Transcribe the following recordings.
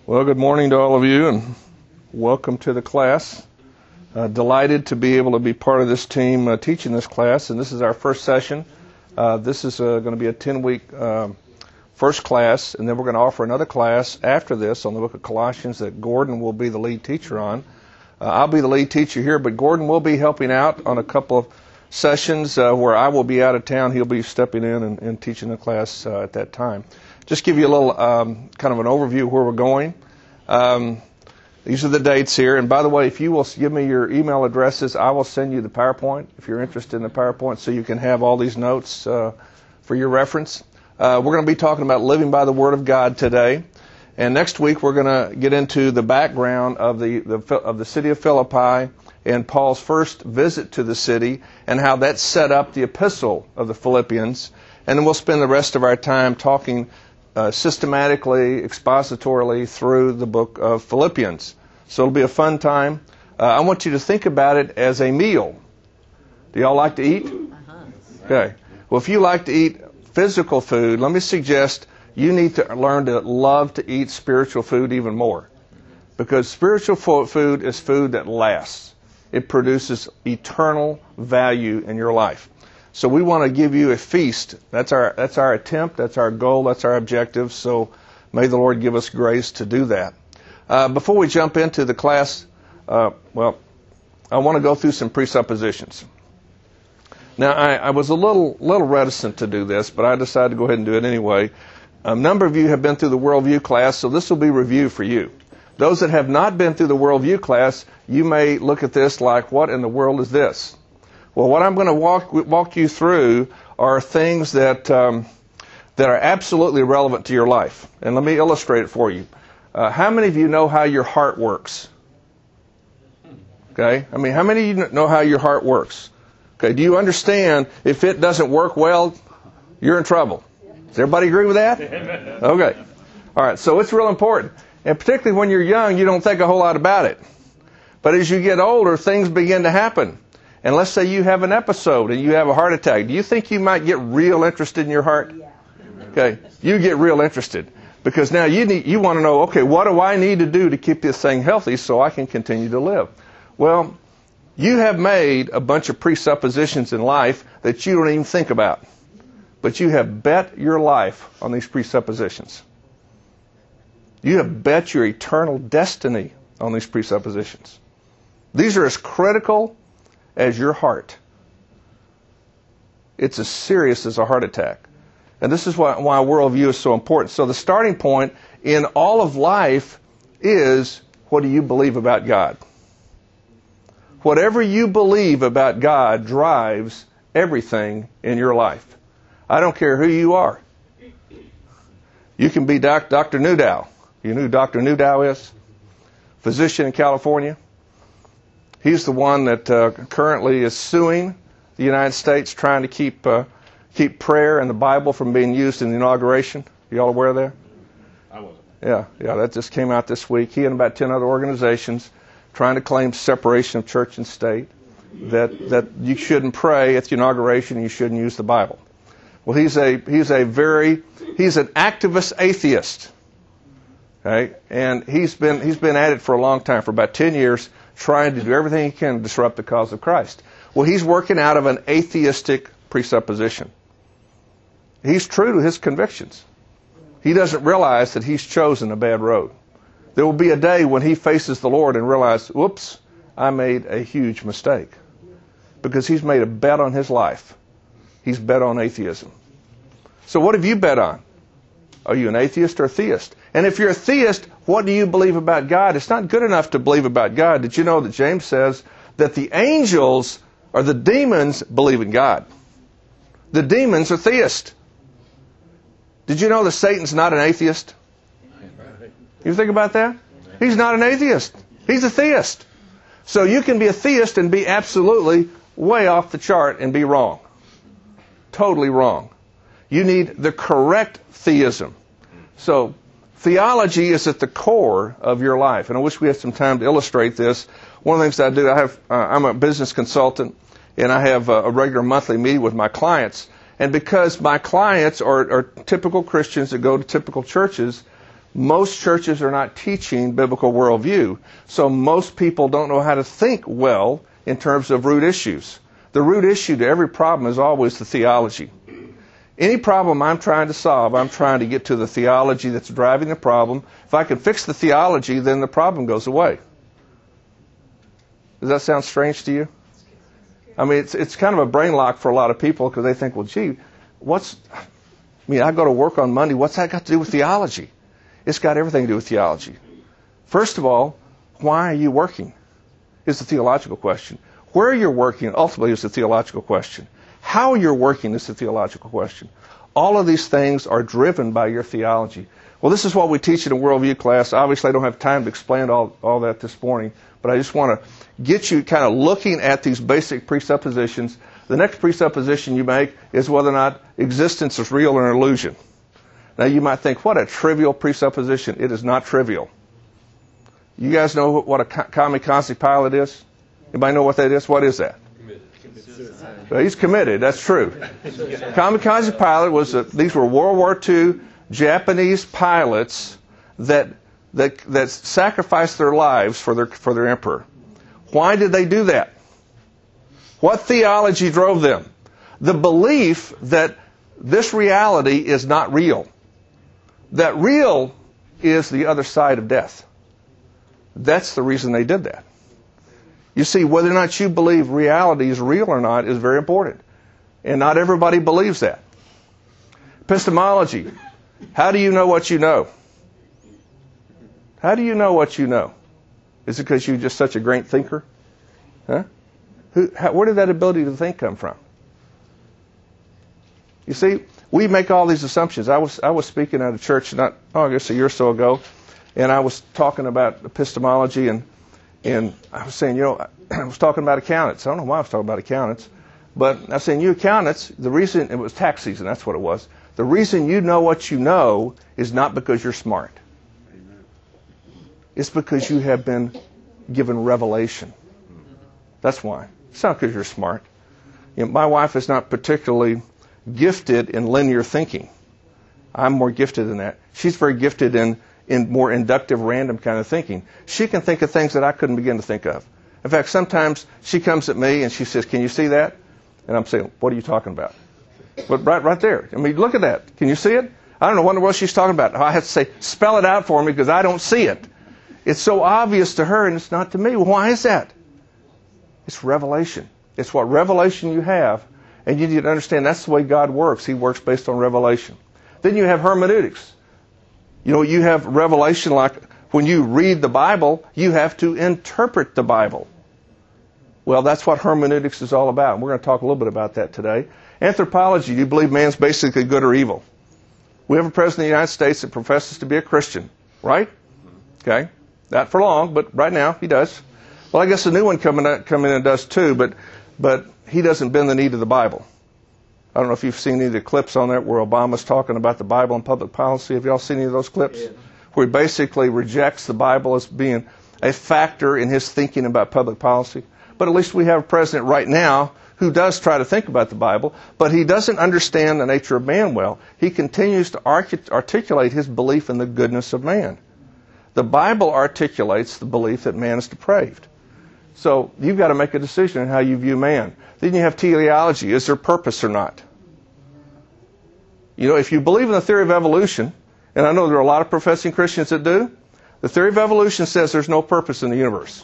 Well, good morning to all of you, and welcome to the class. Delighted to be able to be part of this team teaching this class, and this is our first session. This is going to be a 10-week first class, and then we're going to offer another class after this on the book of Colossians that Gordon will be the lead teacher on. I'll be the lead teacher here, but Gordon will be helping out on a couple of sessions where I will be out of town. He'll be stepping in and teaching the class at that time. Just give you a little kind of an overview of where we're going. These are the dates here. And by the way, if you will give me your email addresses, I will send you the PowerPoint if you're interested in the PowerPoint so you can have all these notes for your reference. We're going to be talking about living by the Word of God today. And next week we're going to get into the background of the city of Philippi and Paul's first visit to the city and how that set up the epistle of the Philippians. And then we'll spend the rest of our time talking systematically, expositorily through the book of Philippians. So it'll be a fun time. I want you to think about it as a meal. Do y'all like to eat? Okay. Well, if you like to eat physical food, let me suggest you need to learn to love to eat spiritual food even more. Because spiritual food is food that lasts. It produces eternal value in your life. So we want to give you a feast. That's our attempt. That's our goal. That's our objective. So may the Lord give us grace to do that. Before we jump into the class, I want to go through some presuppositions. Now, I was a little reticent to do this, but I decided to go ahead and do it anyway. A number of you have been through the Worldview class, so this will be review for you. Those that have not been through the Worldview class, you may look at this like, what in the world is this? Well, what I'm going to walk you through are things that are absolutely relevant to your life. And let me illustrate it for you. How many of you know how your heart works? Okay? I mean, how many of you know how your heart works? Okay, do you understand if it doesn't work well, you're in trouble? Does everybody agree with that? Okay. All right, so it's real important. And particularly when you're young, you don't think a whole lot about it. But as you get older, things begin to happen. And let's say you have an episode and you have a heart attack. Do you think you might get real interested in your heart? Yeah. Okay, you get real interested. Because now you want to know, okay, what do I need to do to keep this thing healthy so I can continue to live? Well, you have made a bunch of presuppositions in life that you don't even think about. But you have bet your life on these presuppositions. You have bet your eternal destiny on these presuppositions. These are as critical as your heart. It's as serious as a heart attack. And this is why worldview is so important. So the starting point in all of life is, what do you believe about God? Whatever you believe about God drives everything in your life. I don't care who you are. You can be Dr. Newdow. You know who Dr. Newdow is? Physician in California. He's the one that currently is suing the United States, trying to keep prayer and the Bible from being used in the inauguration. You all aware of that? I wasn't. Yeah, that just came out this week. He and about 10 other organizations trying to claim separation of church and state, that you shouldn't pray at the inauguration, you shouldn't use the Bible. Well, he's an activist atheist. Okay? And he's been at it for a long time, for about 10 years, trying to do everything he can to disrupt the cause of Christ. Well, he's working out of an atheistic presupposition. He's true to his convictions. He doesn't realize that he's chosen a bad road. There will be a day when he faces the Lord and realizes, whoops, I made a huge mistake. Because he's made a bet on his life. He's bet on atheism. So what have you bet on? Are you an atheist or a theist? And if you're a theist, what do you believe about God? It's not good enough to believe about God. Did you know that James says that the angels or the demons believe in God? The demons are theists. Did you know that Satan's not an atheist? You think about that? He's not an atheist. He's a theist. So you can be a theist and be absolutely way off the chart and be wrong. Totally wrong. You need the correct theism. So theology is at the core of your life. And I wish we had some time to illustrate this. One of the things I do, I'm a business consultant, and I have a regular monthly meeting with my clients. And because my clients are typical Christians that go to typical churches, most churches are not teaching biblical worldview. So most people don't know how to think well in terms of root issues. The root issue to every problem is always the theology. Any problem I'm trying to solve, I'm trying to get to the theology that's driving the problem. If I can fix the theology, then the problem goes away. Does that sound strange to you? I mean, it's kind of a brain lock for a lot of people because they think, well, gee, I go to work on Monday. What's that got to do with theology? It's got everything to do with theology. First of all, why are you working? Is the theological question. Where you're working ultimately is the theological question. How you're working is the theological question. All of these things are driven by your theology. Well, this is what we teach in a worldview class. Obviously, I don't have time to explain all that this morning, but I just want to get you kind of looking at these basic presuppositions. The next presupposition you make is whether or not existence is real or an illusion. Now, you might think, what a trivial presupposition. It is not trivial. You guys know what a kamikaze pilot is? Anybody know what that is? What is that? Well, he's committed. That's true. Kamikaze pilot these were World War II Japanese pilots that sacrificed their lives for their emperor. Why did they do that? What theology drove them? The belief that this reality is not real. That real is the other side of death. That's the reason they did that. You see, whether or not you believe reality is real or not is very important. And not everybody believes that. Epistemology. How do you know what you know? How do you know what you know? Is it because you're just such a great thinker? Huh? Where did that ability to think come from? You see, we make all these assumptions. I was speaking at a church I guess a year or so ago, and I was talking about epistemology, and I was saying, I was talking about accountants. I don't know why I was talking about accountants, but I was saying, you accountants, the reason, it was tax season, that's what it was. The reason you know what you know is not because you're smart. Amen. It's because you have been given revelation. That's why. It's not because you're smart. My wife is not particularly gifted in linear thinking. I'm more gifted in that. She's very gifted in more inductive, random kind of thinking. She can think of things that I couldn't begin to think of. In fact, sometimes she comes at me and she says, "Can you see that?" And I'm saying, "What are you talking about?" But right there. I mean, look at that. Can you see it? I don't know what she's talking about. I have to say, spell it out for me because I don't see it. It's so obvious to her and it's not to me. Well, why is that? It's revelation. It's what revelation you have. And you need to understand that's the way God works. He works based on revelation. Then you have hermeneutics. You have revelation like when you read the Bible, you have to interpret the Bible. Well, that's what hermeneutics is all about. And we're going to talk a little bit about that today. Anthropology, do you believe man's basically good or evil? We have a president of the United States that professes to be a Christian, right? Okay. Not for long, but right now he does. Well, I guess the new one coming in and does too, but he doesn't bend the knee to the Bible. I don't know if you've seen any of the clips on that where Obama's talking about the Bible and public policy. Have you all seen any of those clips? Yeah. Where he basically rejects the Bible as being a factor in his thinking about public policy. But at least we have a president right now who does try to think about the Bible, but he doesn't understand the nature of man well. He continues to articulate his belief in the goodness of man. The Bible articulates the belief that man is depraved. So you've got to make a decision on how you view man. Then you have teleology. Is there purpose or not? If you believe in the theory of evolution, and I know there are a lot of professing Christians that do, the theory of evolution says there's no purpose in the universe.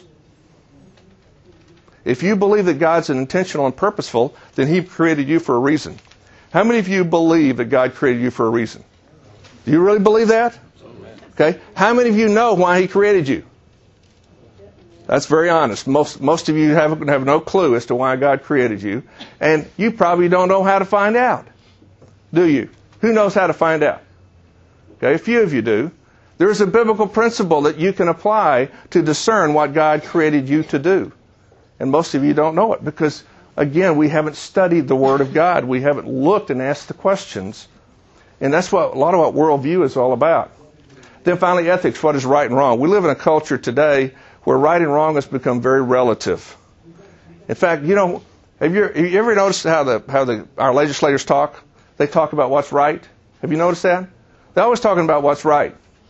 If you believe that God's intentional and purposeful, then He created you for a reason. How many of you believe that God created you for a reason? Do you really believe that? Okay. How many of you know why He created you? That's very honest. Most of you have no clue as to why God created you, and you probably don't know how to find out. Do you? Who knows how to find out? Okay, a few of you do. There is a biblical principle that you can apply to discern what God created you to do. And most of you don't know it because, again, we haven't studied the Word of God. We haven't looked and asked the questions. And that's what a lot of what worldview is all about. Then finally, ethics. What is right and wrong? We live in a culture today where right and wrong has become very relative. In fact, have you ever noticed how our legislators talk? They talk about what's right. Have you noticed that? They're always talking about what's right.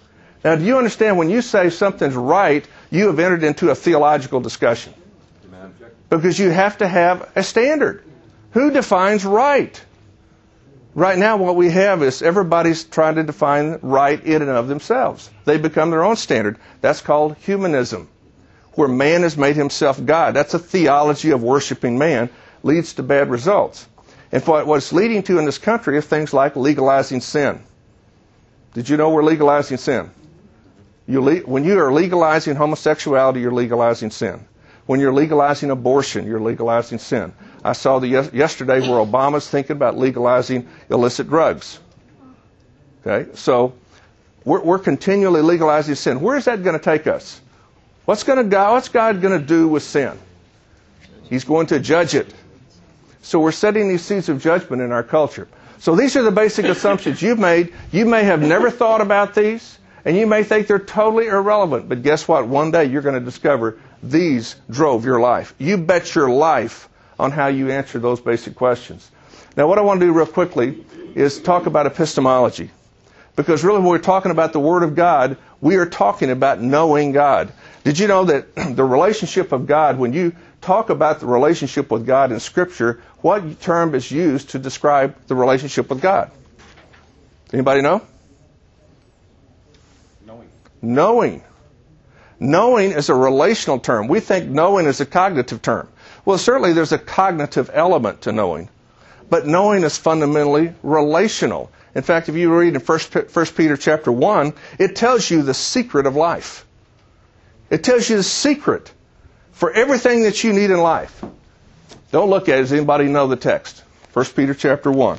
Now, do you understand when you say something's right, you have entered into a theological discussion? Because you have to have a standard. Who defines right? Right now, what we have is everybody's trying to define right in and of themselves. They become their own standard. That's called humanism, where man has made himself God. That's a theology of worshiping man, leads to bad results. And what it's leading to in this country are things like legalizing sin. Did you know we're legalizing sin? When you are legalizing homosexuality, you're legalizing sin. When you're legalizing abortion, you're legalizing sin. I saw yesterday where Obama's thinking about legalizing illicit drugs. Okay, so we're continually legalizing sin. Where is that going to take us? What's God going to do with sin? He's going to judge it. So we're setting these seeds of judgment in our culture. So these are the basic assumptions you've made. You may have never thought about these, and you may think they're totally irrelevant. But guess what? One day you're going to discover these drove your life. You bet your life on how you answer those basic questions. Now, what I want to do real quickly is talk about epistemology. Because really when we're talking about the Word of God, we are talking about knowing God. Did you know that the relationship of God, when you talk about the relationship with God in Scripture, what term is used to describe the relationship with God? Anybody know? Knowing. Knowing is a relational term. We think knowing is a cognitive term. Well, certainly there's a cognitive element to knowing. But knowing is fundamentally relational. In fact, if you read in 1 Peter chapter 1, it tells you the secret of life. It tells you the secret for everything that you need in life. Don't look at it. Does anybody know the text? 1 Peter chapter 1.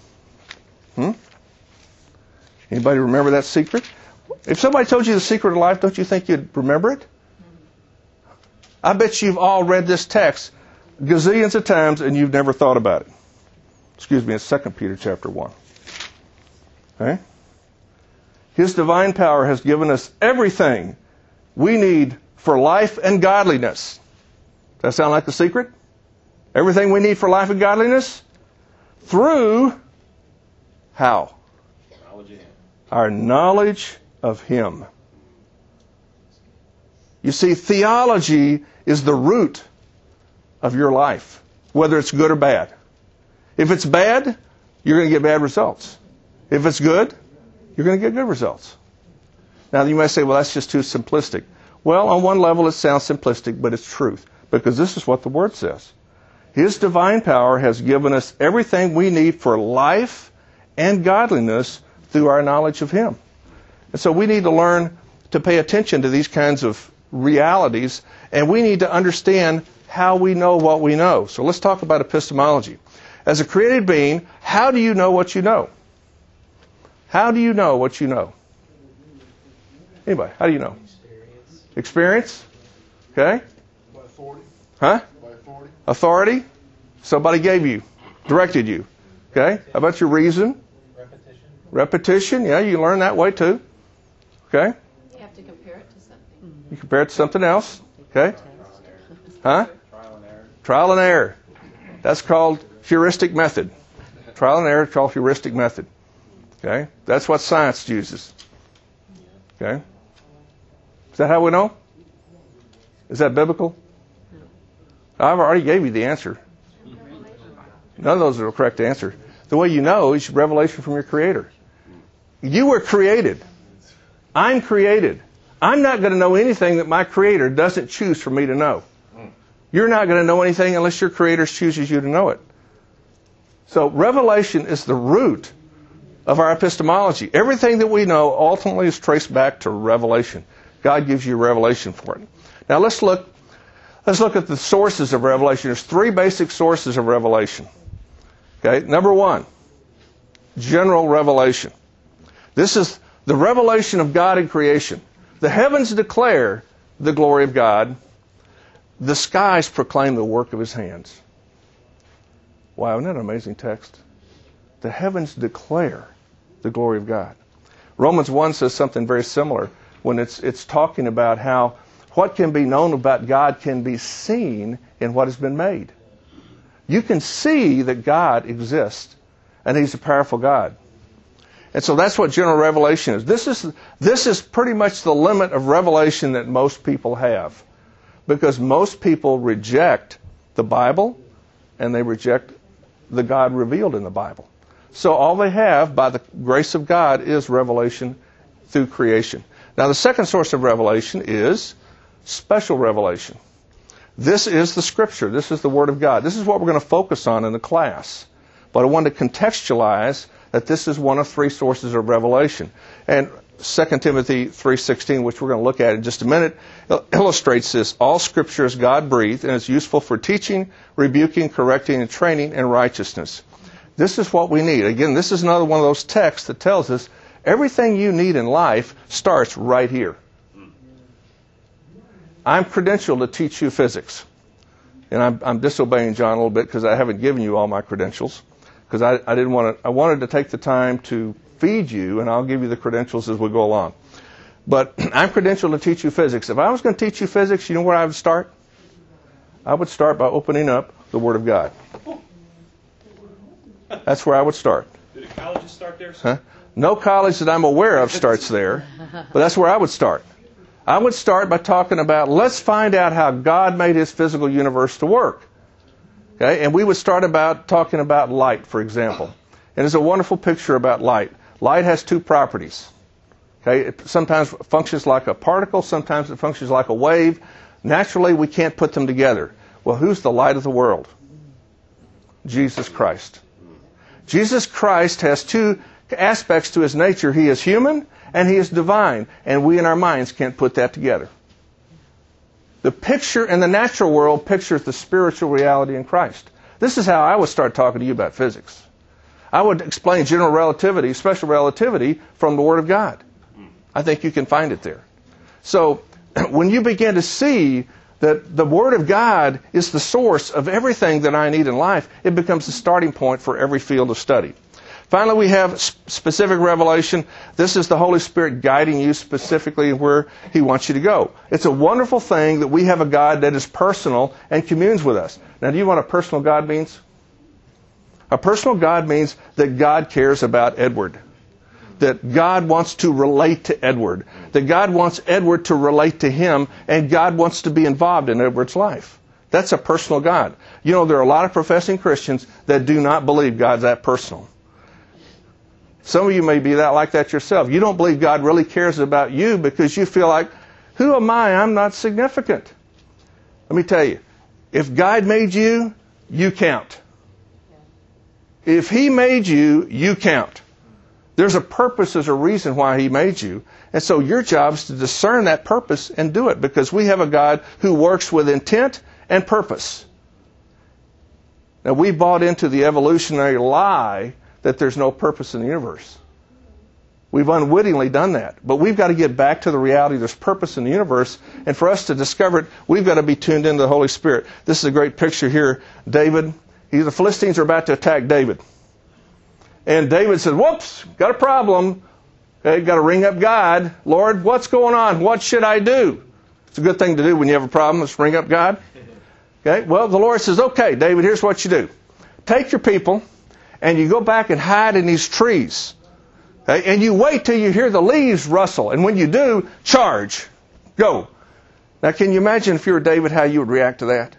Anybody remember that secret? If somebody told you the secret of life, don't you think you'd remember it? I bet you've all read this text gazillions of times and you've never thought about it. Excuse me, it's 2 Peter chapter 1. Okay? His divine power has given us everything we need for life and godliness. Does that sound like the secret? Everything we need for life and godliness? Through how? Our knowledge of Him. You see, theology is the root of your life, whether it's good or bad. If it's bad, you're going to get bad results. If it's good, you're going to get good results. Now, you might say, well, that's just too simplistic. Well, on one level, it sounds simplistic, but it's truth, because this is what the Word says. His divine power has given us everything we need for life and godliness through our knowledge of Him. And so we need to learn to pay attention to these kinds of realities, and we need to understand how we know what we know. So let's talk about epistemology. As a created being, how do you know what you know? How do you know what you know? Anybody, how do you know? Experience? Okay. By authority. Huh? By authority. Authority? Somebody gave you, directed you. Okay. How about your reason? Repetition, yeah, you learn that way too. Okay? You have to compare it to something. You compare it to something else. Okay? Huh? Trial and error. Trial and error. That's called heuristic method. Trial and error is called heuristic method. Okay? That's what science uses. Okay? Is that how we know? Is that biblical? I've already gave you the answer. None of those are the correct answer. The way you know is revelation from your Creator. You were created. I'm created. I'm not going to know anything that my Creator doesn't choose for me to know. You're not going to know anything unless your Creator chooses you to know it. So revelation is the root of our epistemology. Everything that we know ultimately is traced back to revelation. God gives you revelation for it. Now let's look at the sources of revelation. There's three basic sources of revelation. Okay, number one, general revelation. This is the revelation of God in creation. The heavens declare the glory of God. The skies proclaim the work of His hands. Wow, isn't that an amazing text? The heavens declare the glory of God. Romans 1 says something very similar when it's talking about how what can be known about God can be seen in what has been made. You can see that God exists, and He's a powerful God. And so that's what general revelation is. This is pretty much the limit of revelation that most people have. Because most people reject the Bible and they reject the God revealed in the Bible. So all they have, by the grace of God, is revelation through creation. Now the second source of revelation is special revelation. This is the Scripture. This is the Word of God. This is what we're going to focus on in the class. But I want to contextualize that this is one of three sources of revelation. And 2 Timothy 3:16, which we're going to look at in just a minute, illustrates this. All Scripture is God-breathed and is useful for teaching, rebuking, correcting, and training in righteousness. This is what we need. Again, this is another one of those texts that tells us everything you need in life starts right here. I'm credentialed to teach you physics. And I'm disobeying John a little bit because I haven't given you all my credentials. Because I wanted to take the time to feed you, and I'll give you the credentials as we go along. But I'm credentialed to teach you physics. If I was going to teach you physics, you know where I would start? I would start by opening up the Word of God. That's where I would start. Did colleges start there? Huh? No college that I'm aware of starts there, but that's where I would start. I would start by talking about, let's find out how God made His physical universe to work. Okay? And we would start about talking about light, for example. And there's a wonderful picture about light. Light has two properties. Okay? It sometimes functions like a particle, sometimes it functions like a wave. Naturally, we can't put them together. Well, who's the light of the world? Jesus Christ. Jesus Christ has two aspects to His nature. He is human and He is divine. And we in our minds can't put that together. The picture in the natural world pictures the spiritual reality in Christ. This is how I would start talking to you about physics. I would explain general relativity, special relativity from the Word of God. I think you can find it there. So when you begin to see that the Word of God is the source of everything that I need in life, it becomes the starting point for every field of study. Finally, we have specific revelation. This is the Holy Spirit guiding you specifically where He wants you to go. It's a wonderful thing that we have a God that is personal and communes with us. Now, do you know what a personal God means? A personal God means that God cares about Edward. That God wants to relate to Edward. That God wants Edward to relate to Him, and God wants to be involved in Edward's life. That's a personal God. You know, there are a lot of professing Christians that do not believe God's that personal. Some of you may be like that yourself. You don't believe God really cares about you because you feel like, who am I? I'm not significant. Let me tell you, if God made you, you count. If He made you, you count. There's a purpose, there's a reason why He made you. And so your job is to discern that purpose and do it, because we have a God who works with intent and purpose. Now, we bought into the evolutionary lie that there's no purpose in the universe. We've unwittingly done that. But we've got to get back to the reality there's purpose in the universe. And for us to discover it, we've got to be tuned into the Holy Spirit. This is a great picture here. David, the Philistines are about to attack David. And David says, whoops, got a problem. Okay, got to ring up God. Lord, what's going on? What should I do? It's a good thing to do when you have a problem. Let's ring up God. Okay, well, the Lord says, okay, David, here's what you do. Take your people, and you go back and hide in these trees. Okay? And you wait till you hear the leaves rustle. And when you do, charge. Go. Now, can you imagine if you were David, how you would react to that?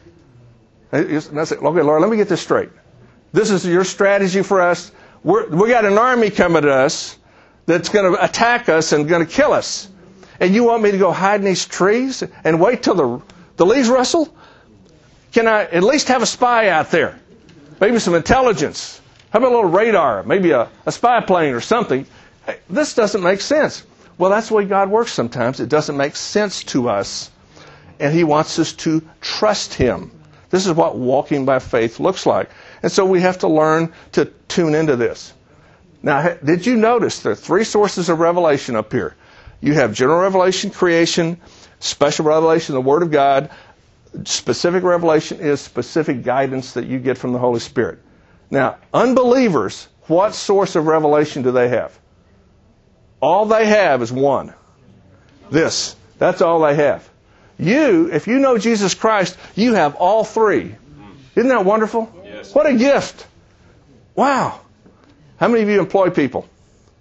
And I said, okay, Lord, let me get this straight. This is your strategy for us. We got an army coming to us that's going to attack us and going to kill us. And you want me to go hide in these trees and wait till the leaves rustle? Can I at least have a spy out there? Maybe some intelligence. How about a little radar? Maybe a spy plane or something. Hey, this doesn't make sense. Well, that's the way God works sometimes. It doesn't make sense to us. And He wants us to trust Him. This is what walking by faith looks like. And so we have to learn to tune into this. Now, did you notice there are three sources of revelation up here? You have general revelation, creation, special revelation, the Word of God. Specific revelation is specific guidance that you get from the Holy Spirit. Now, unbelievers, what source of revelation do they have? All they have is one. This. That's all they have. You, if you know Jesus Christ, you have all three. Isn't that wonderful? Yes. What a gift. Wow. How many of you employ people?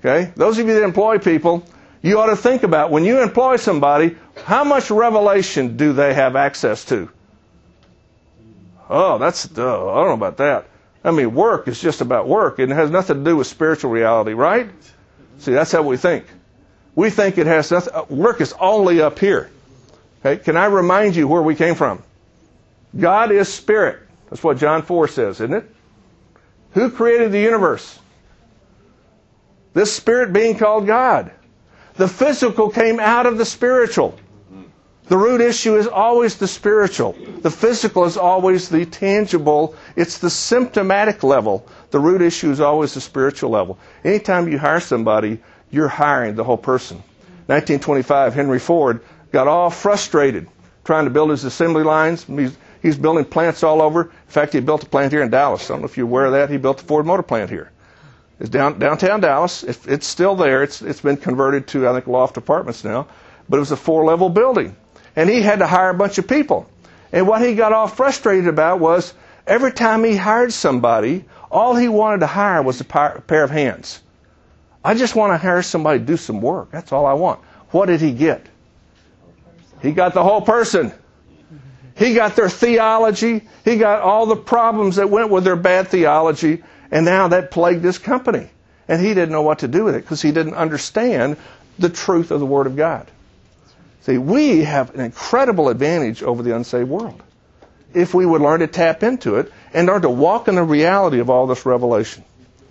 Okay? Those of you that employ people, you ought to think about when you employ somebody, how much revelation do they have access to? Oh, I don't know about that. I mean, work is just about work. It has nothing to do with spiritual reality, right? See, that's how we think. We think it has nothing. Work is only up here. Okay? Can I remind you where we came from? God is spirit. That's what John 4 says, isn't it? Who created the universe? This spirit being called God. The physical came out of the spiritual. The root issue is always the spiritual. The physical is always the tangible. It's the symptomatic level. The root issue is always the spiritual level. Anytime you hire somebody, you're hiring the whole person. 1925, Henry Ford got all frustrated trying to build his assembly lines. He's building plants all over. In fact, he built a plant here in Dallas. I don't know if you're aware of that. He built the Ford Motor Plant here. It's downtown Dallas. It's still there. It's been converted to, I think, loft apartments now. But it was a 4-level building. And he had to hire a bunch of people. And what he got all frustrated about was every time he hired somebody, all he wanted to hire was a pair of hands. I just want to hire somebody to do some work. That's all I want. What did he get? He got the whole person. He got their theology. He got all the problems that went with their bad theology. And now that plagued his company. And he didn't know what to do with it because he didn't understand the truth of the Word of God. See, we have an incredible advantage over the unsaved world if we would learn to tap into it and learn to walk in the reality of all this revelation.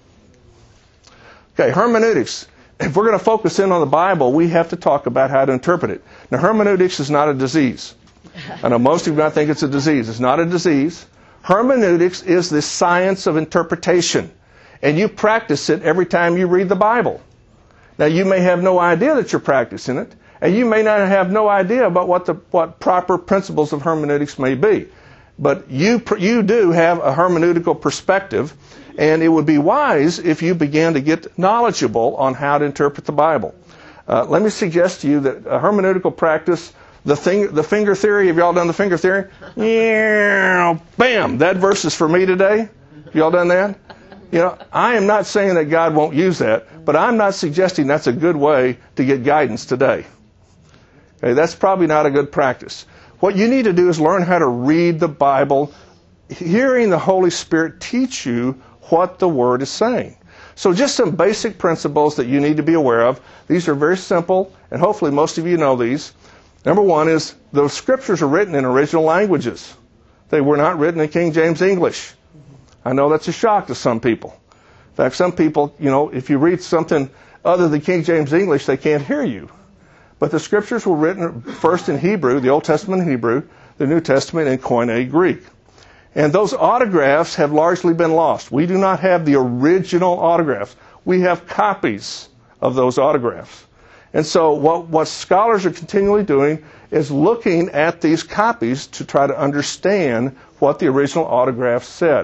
Okay, hermeneutics. If we're going to focus in on the Bible, we have to talk about how to interpret it. Now, hermeneutics is not a disease. I know most of you might think it's a disease. It's not a disease. Hermeneutics is the science of interpretation. And you practice it every time you read the Bible. Now, you may have no idea that you're practicing it. And you may not have no idea about what proper principles of hermeneutics may be. But you do have a hermeneutical perspective, and it would be wise if you began to get knowledgeable on how to interpret the Bible. Let me suggest to you that a hermeneutical practice, the finger theory, have y'all done the finger theory? Yeah, bam, that verse is for me today. Have y'all done that? You know, I am not saying that God won't use that, but I'm not suggesting that's a good way to get guidance today. Okay, that's probably not a good practice. What you need to do is learn how to read the Bible, hearing the Holy Spirit teach you what the Word is saying. So just some basic principles that you need to be aware of. These are very simple, and hopefully most of you know these. Number one is the Scriptures are written in original languages. They were not written in King James English. I know that's a shock to some people. In fact, some people, if you read something other than King James English, they can't hear you. But the Scriptures were written first in Hebrew, the Old Testament in Hebrew, the New Testament in Koine Greek. And those autographs have largely been lost. We do not have the original autographs. We have copies of those autographs. And so what scholars are continually doing is looking at these copies to try to understand what the original autographs said.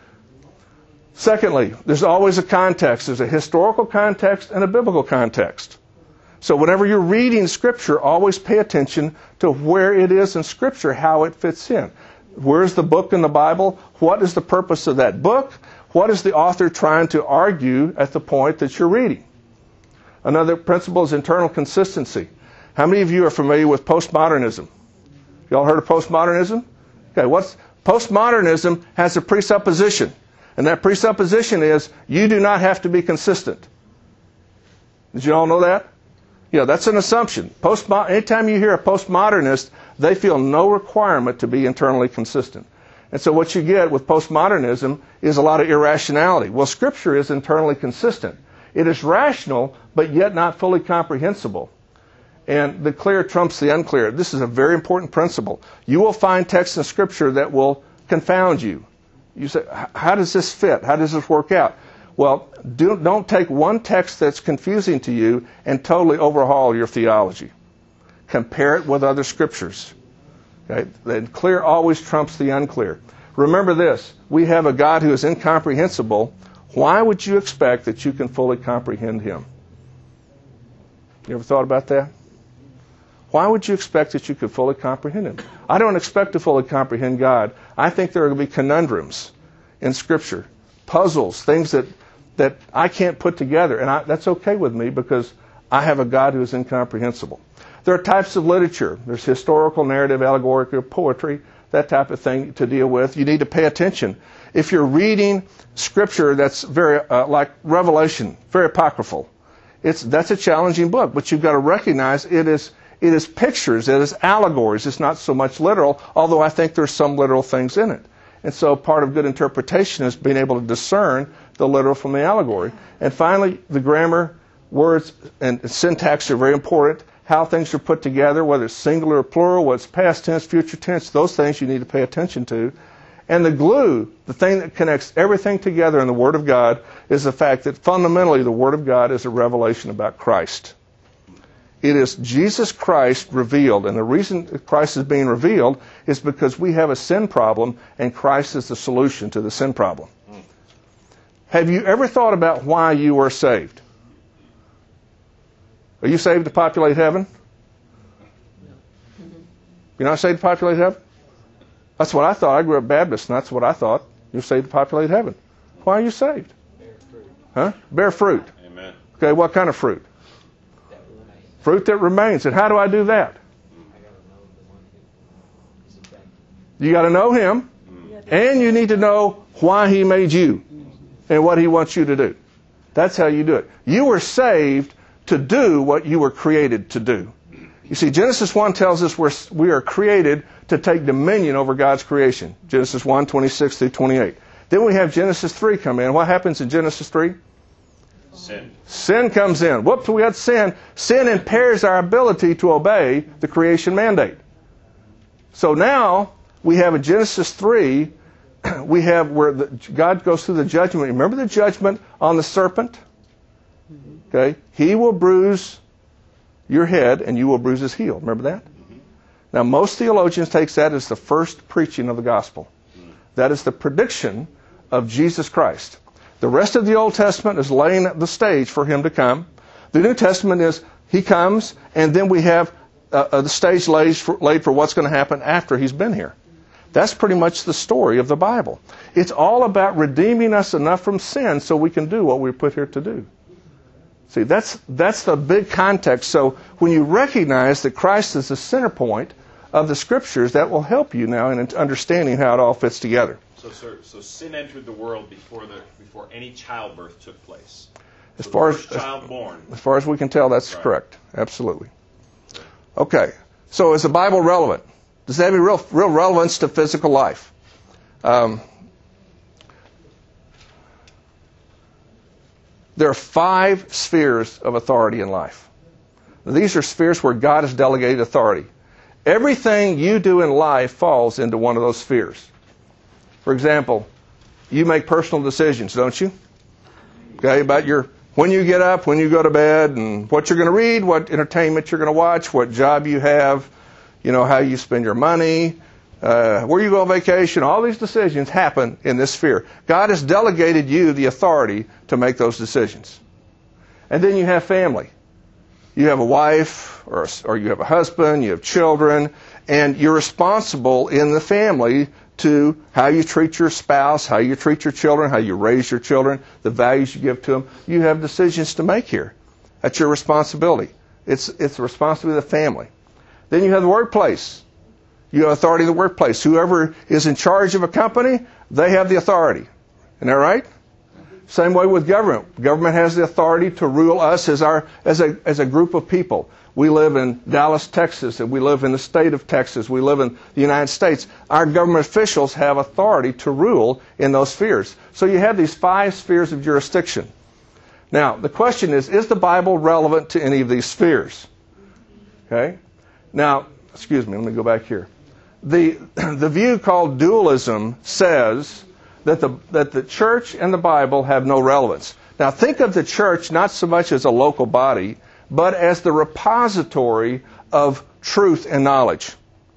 Secondly, there's always a context. There's a historical context and a biblical context. So whenever you're reading Scripture, always pay attention to where it is in Scripture, how it fits in. Where's the book in the Bible? What is the purpose of that book? What is the author trying to argue at the point that you're reading? Another principle is internal consistency. How many of you are familiar with postmodernism? Y'all heard of postmodernism? Okay, postmodernism has a presupposition. And that presupposition is you do not have to be consistent. Did you all know that? Yeah, that's an assumption. Anytime you hear a postmodernist, they feel no requirement to be internally consistent. And so what you get with postmodernism is a lot of irrationality. Well, Scripture is internally consistent. It is rational, but yet not fully comprehensible. And the clear trumps the unclear. This is a very important principle. You will find texts in Scripture that will confound you. You say, how does this fit? How does this work out? Well, don't take one text that's confusing to you and totally overhaul your theology. Compare it with other Scriptures. Okay? The clear always trumps the unclear. Remember this, we have a God who is incomprehensible. Why would you expect that you can fully comprehend Him? You ever thought about that? Why would you expect that you could fully comprehend Him? I don't expect to fully comprehend God. I think there are going to be conundrums in Scripture, puzzles, things that that I can't put together. And that's okay with me because I have a God who is incomprehensible. There are types of literature. There's historical, narrative, allegorical, poetry, that type of thing to deal with. You need to pay attention. If you're reading Scripture that's very, like Revelation, very apocryphal, that's a challenging book, but you've got to recognize it is pictures, it is allegories. It's not so much literal, although I think there's some literal things in it. And so part of good interpretation is being able to discern the literal from the allegory. And finally, the grammar, words, and syntax are very important. How things are put together, whether it's singular or plural, whether it's past tense, future tense, those things you need to pay attention to. And the glue, the thing that connects everything together in the Word of God, is the fact that fundamentally the Word of God is a revelation about Christ. It is Jesus Christ revealed, and the reason Christ is being revealed is because we have a sin problem, and Christ is the solution to the sin problem. Have you ever thought about why you were saved? Are you saved to populate heaven? You're not saved to populate heaven? That's what I thought. I grew up Baptist, and that's what I thought. You're saved to populate heaven. Why are you saved? Bear fruit. Huh? Bear fruit. Amen. Okay, what kind of fruit? That remains. Fruit that remains. And how do I do that? I got to know the one who is effective. You got to know Him, and you need to know why He made you and what He wants you to do. That's how you do it. You were saved to do what you were created to do. You see, Genesis 1 tells us we are created to take dominion over God's creation. Genesis 1, 26 through 28. Then we have Genesis 3 come in. What happens in Genesis 3? Sin. Sin comes in. Whoops, we got sin. Sin impairs our ability to obey the creation mandate. So now we have in Genesis 3, we have where God goes through the judgment. Remember the judgment on the serpent? Okay? He will bruise your head and you will bruise his heel. Remember that? Now, most theologians take that as the first preaching of the gospel. That is the prediction of Jesus Christ. The rest of the Old Testament is laying the stage for him to come. The New Testament is he comes, and then we have the stage laid for what's going to happen after he's been here. That's pretty much the story of the Bible. It's all about redeeming us enough from sin so we can do what we're put here to do. See, that's the big context. So when you recognize that Christ is the center point of the Scriptures, that will help you now in understanding how it all fits together. So sin entered the world before any childbirth took place. As far as we can tell, that's correct. Absolutely. Okay. So is the Bible relevant? Does it have any real relevance to physical life? There are 5 spheres of authority in life. These are spheres where God has delegated authority. Everything you do in life falls into one of those spheres. For example, you make personal decisions, don't you? Okay, about when you get up, when you go to bed, and what you're going to read, what entertainment you're going to watch, what job you have, how you spend your money, where you go on vacation. All these decisions happen in this sphere. God has delegated you the authority to make those decisions. And then you have family. You have a wife, or you have a husband, you have children, and you're responsible in the family to how you treat your spouse, how you treat your children, how you raise your children, the values you give to them. You have decisions to make here. That's your responsibility. It's the responsibility of the family. Then you have the workplace. You have authority in the workplace. Whoever is in charge of a company, they have the authority. Isn't that right? Same way with government. Government has the authority to rule us as a group of people. We live in Dallas, Texas, and we live in the state of Texas. We live in the United States. Our government officials have authority to rule in those spheres. So you have these 5 spheres of jurisdiction. Now, the question is the Bible relevant to any of these spheres? Okay? Now, excuse me, let me go back here. The view called dualism says that the church and the Bible have no relevance. Now, think of the church not so much as a local body, but as the repository of truth and knowledge.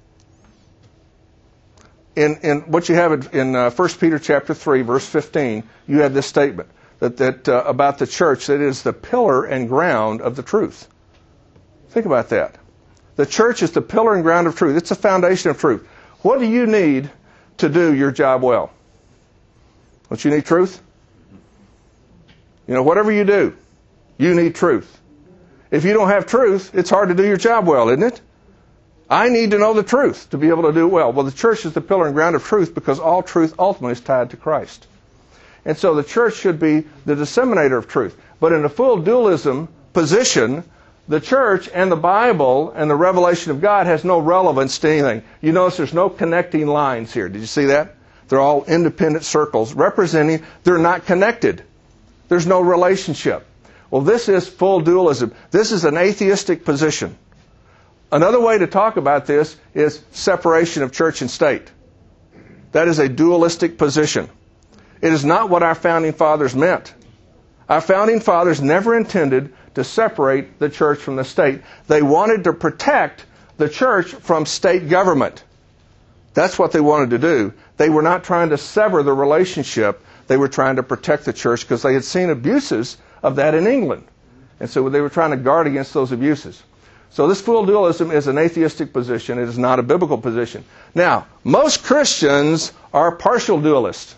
In what you have in 1 Peter chapter 3, verse 15, you have this statement that about the church, that it is the pillar and ground of the truth. Think about that. The church is the pillar and ground of truth. It's the foundation of truth. What do you need to do your job well? Don't you need truth? Whatever you do, you need truth. If you don't have truth, it's hard to do your job well, isn't it? I need to know the truth to be able to do it well. Well, the church is the pillar and ground of truth because all truth ultimately is tied to Christ. And so the church should be the disseminator of truth. But in a full dualism position, the church and the Bible and the revelation of God has no relevance to anything. You notice there's no connecting lines here. Did you see that? They're all independent circles representing they're not connected. There's no relationship. Well, this is full dualism. This is an atheistic position. Another way to talk about this is separation of church and state. That is a dualistic position. It is not what our founding fathers meant. Our founding fathers never intended to separate the church from the state. They wanted to protect the church from state government. That's what they wanted to do. They were not trying to sever the relationship. They were trying to protect the church because they had seen abuses of that in England. And so they were trying to guard against those abuses. So this full dualism is an atheistic position. It is not a biblical position. Now, most Christians are partial dualists.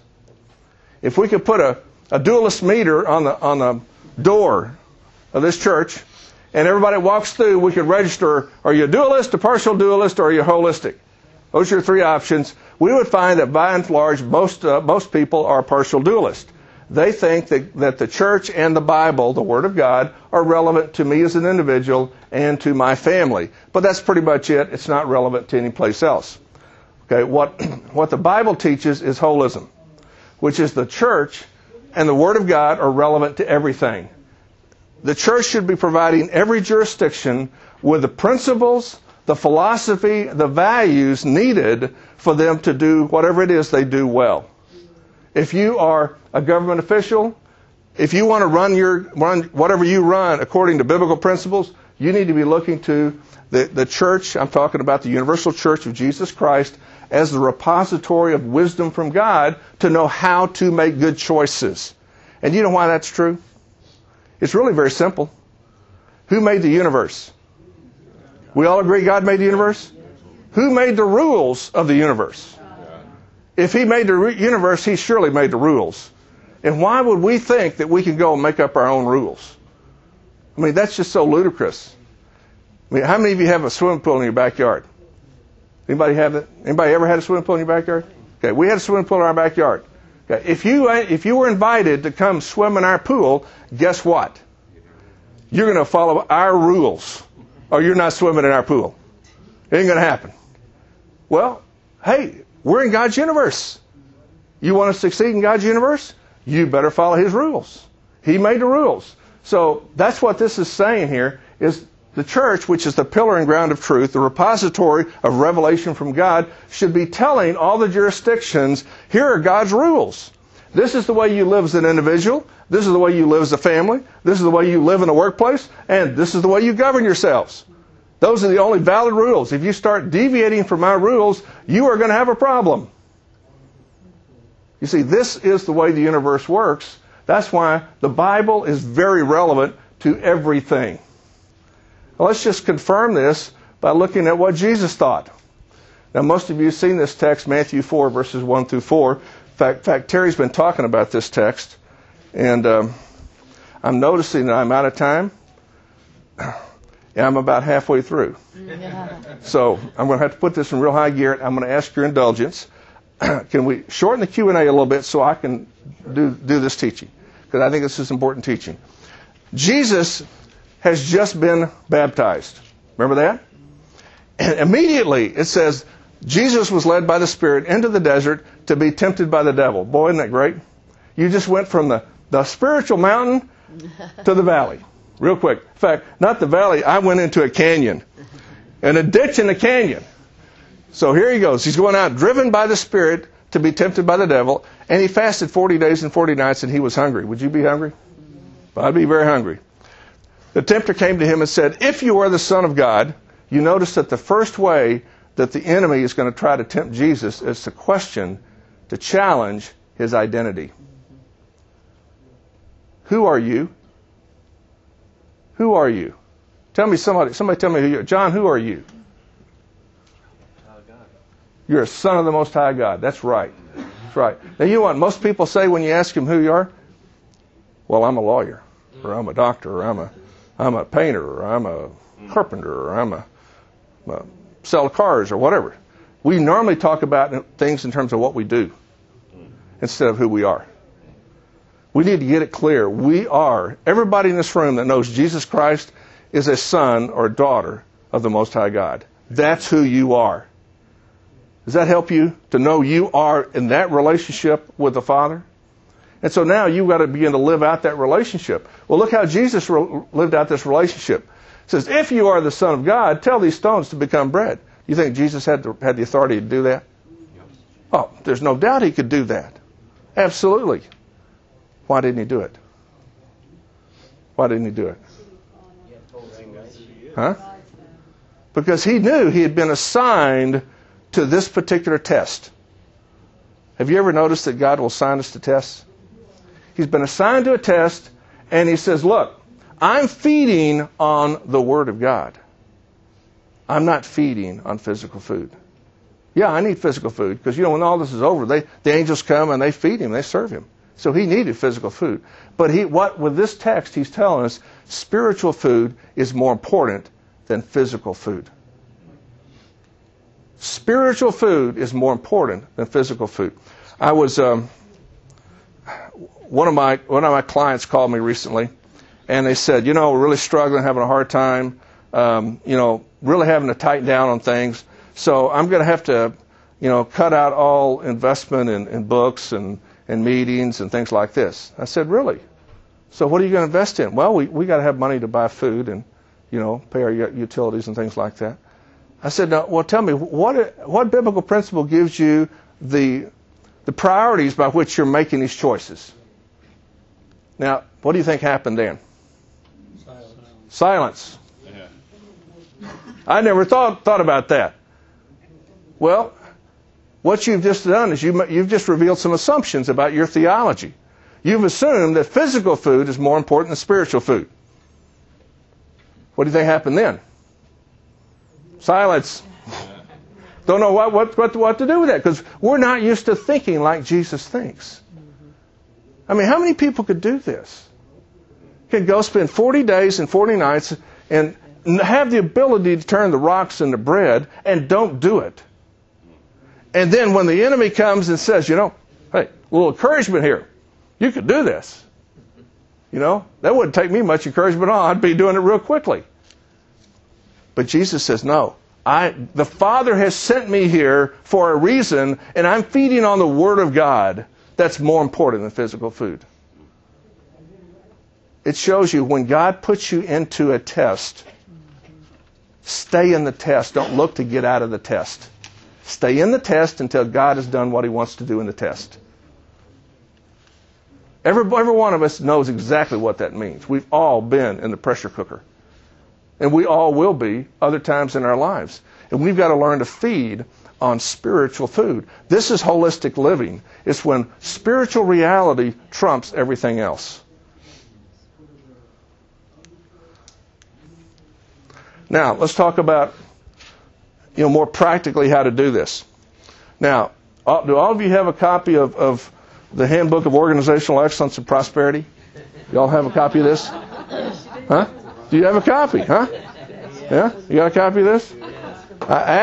If we could put a dualist meter on the door of this church, and everybody walks through, we could register, are you a dualist, a partial dualist, or are you holistic? Those are your three options. We would find that by and large, most people are partial dualists. They think that the church and the Bible, the Word of God, are relevant to me as an individual and to my family. But that's pretty much it. It's not relevant to any place else. Okay, what the Bible teaches is holism, which is the church and the Word of God are relevant to everything. The church should be providing every jurisdiction with the principles, the philosophy, the values needed for them to do whatever it is they do well. If you are a government official, if you want to run whatever you run according to biblical principles, you need to be looking to the church, I'm talking about the universal church of Jesus Christ, as the repository of wisdom from God to know how to make good choices. And you know why that's true? It's really very simple. Who made the universe? We all agree God made the universe? Who made the rules of the universe? If He made the universe, He surely made the rules. And why would we think that we can go and make up our own rules? I mean, that's just so ludicrous. I mean, how many of you have a swimming pool in your backyard? Anybody have that? Anybody ever had a swimming pool in your backyard? Okay, we had a swimming pool in our backyard. Okay, if you were invited to come swim in our pool, guess what? You're going to follow our rules, or you're not swimming in our pool. It ain't going to happen. Well, hey, we're in God's universe. You want to succeed in God's universe? You better follow His rules. He made the rules. So that's what this is saying here, is the church, which is the pillar and ground of truth, the repository of revelation from God, should be telling all the jurisdictions, here are God's rules. This is the way you live as an individual. This is the way you live as a family. This is the way you live in a workplace. And this is the way you govern yourselves. Those are the only valid rules. If you start deviating from our rules, you are going to have a problem. You see, this is the way the universe works. That's why the Bible is very relevant to everything. Well, let's just confirm this by looking at what Jesus thought. Now, most of you have seen this text, Matthew 4, verses 1 through 4. In fact, Terry's been talking about this text, and I'm noticing that I'm out of time, and I'm about halfway through. So I'm going to have to put this in real high gear. I'm going to ask your indulgence. Can we shorten the Q&A a little bit so I can do this teaching? Because I think this is important teaching. Jesus has just been baptized. Remember that? And immediately it says Jesus was led by the Spirit into the desert to be tempted by the devil. Boy, isn't that great? You just went from the spiritual mountain to the valley. Real quick. In fact, not the valley. I went into a canyon. And a ditch in the canyon. So here he goes. He's going out driven by the Spirit to be tempted by the devil. And he fasted 40 days and 40 nights and he was hungry. Would you be hungry? I'd be very hungry. The tempter came to him and said, if you are the Son of God, you notice that the first way that the enemy is going to try to tempt Jesus is to question, to challenge His identity. Who are you? Who are you? Tell me somebody tell me who you are. John, who are you? You're a son of the Most High God. That's right. That's right. Now, you know what most people say when you ask them who you are? Well, I'm a lawyer, or I'm a doctor, or I'm a painter, or I'm a carpenter, or I'm a sell cars, or whatever. We normally talk about things in terms of what we do instead of who we are. We need to get it clear. We are, everybody in this room that knows Jesus Christ is a son or daughter of the Most High God. That's who you are. Does that help you to know you are in that relationship with the Father? And so now you've got to begin to live out that relationship. Well, look how Jesus lived out this relationship. It says, if you are the Son of God, tell these stones to become bread. You think Jesus had the authority to do that? Oh, there's no doubt he could do that. Absolutely. Why didn't he do it? Why didn't he do it? Huh? Because he knew he had been assigned to this particular test. Have you ever noticed that God will assign us to tests? He's been assigned to a test, and he says, look, I'm feeding on the Word of God. I'm not feeding on physical food. Yeah, I need physical food, because, when all this is over, the angels come and they feed him, they serve him. So he needed physical food. But with this text, he's telling us spiritual food is more important than physical food. Spiritual food is more important than physical food. I was one of my clients called me recently, and they said, we're really struggling, having a hard time, really having to tighten down on things. So I'm going to have to, cut out all investment in books and meetings and things like this. I said, really? So what are you going to invest in? Well, we got to have money to buy food and, pay our utilities and things like that. I said, no, well, tell me, what biblical principle gives you the priorities by which you're making these choices? Now, what do you think happened then? Silence. Yeah. I never thought about that. Well, what you've just done is you've just revealed some assumptions about your theology. You've assumed that physical food is more important than spiritual food. What do you think happened then? Silence. Don't know what to do with that, because we're not used to thinking like Jesus thinks. I mean, how many people could do this? Could go spend 40 days and 40 nights and have the ability to turn the rocks into bread and don't do it. And then when the enemy comes and says, hey, a little encouragement here. You could do this. That wouldn't take me much encouragement at all. I'd be doing it real quickly. But Jesus says, no. The Father has sent me here for a reason, and I'm feeding on the Word of God. That's more important than physical food. It shows you when God puts you into a test, stay in the test. Don't look to get out of the test. Stay in the test until God has done what he wants to do in the test. Every one of us knows exactly what that means. We've all been in the pressure cooker. And we all will be other times in our lives. And we've got to learn to feed on spiritual food. This is holistic living. It's when spiritual reality trumps everything else. Now, let's talk about more practically how to do this. Now, do all of you have a copy of the Handbook of Organizational Excellence and Prosperity? You all have a copy of this? Huh? Do you have a copy? Huh? Yeah? You got a copy of this? I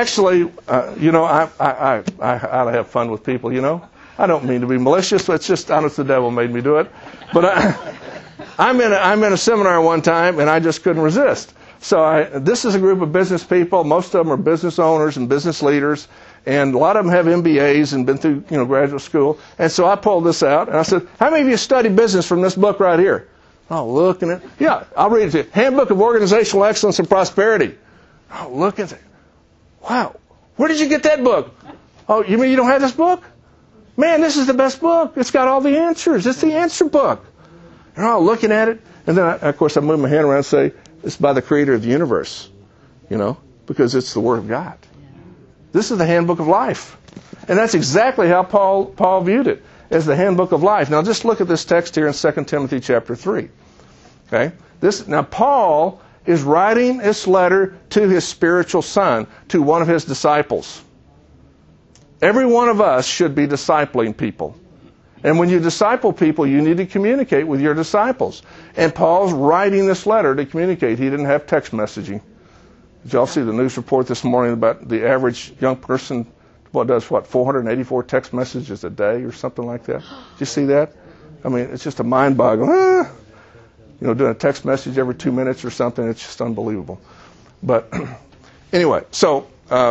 ought to have fun with people, I don't mean to be malicious. It's just, honest, the devil made me do it. But I'm in a seminar one time, and I just couldn't resist. So this is a group of business people. Most of them are business owners and business leaders, and a lot of them have MBAs and been through graduate school. And so I pulled this out, and I said, how many of you study business from this book right here? Oh, looking at it. Yeah, I'll read it to you. Handbook of Organizational Excellence and Prosperity. Oh, look at it. Wow. Where did you get that book? Oh, you mean you don't have this book? Man, this is the best book. It's got all the answers. It's the answer book. They're all looking at it. And then, of course, I move my hand around and say, it's by the creator of the universe, because it's the Word of God. This is the handbook of life. And that's exactly how Paul viewed it, as the handbook of life. Now, just look at this text here in 2 Timothy chapter 3. Okay? Now, Paul is writing this letter to his spiritual son, to one of his disciples. Every one of us should be discipling people. And when you disciple people, you need to communicate with your disciples. And Paul's writing this letter to communicate. He didn't have text messaging. Did y'all see the news report this morning about the average young person, does 484 text messages a day or something like that? Did you see that? I mean, it's just a mind-boggling. Doing a text message every 2 minutes or something, it's just unbelievable. But anyway, so